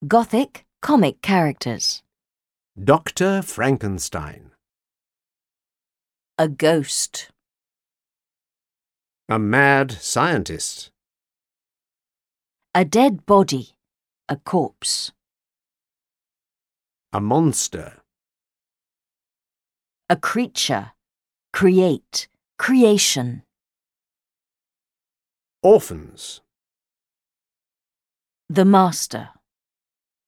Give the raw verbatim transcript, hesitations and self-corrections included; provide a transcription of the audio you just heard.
Gothic comic characters. Doctor Frankenstein. A ghost. A mad scientist. A dead body. A corpse. A monster. A creature. Create. Creation. Orphans. The master.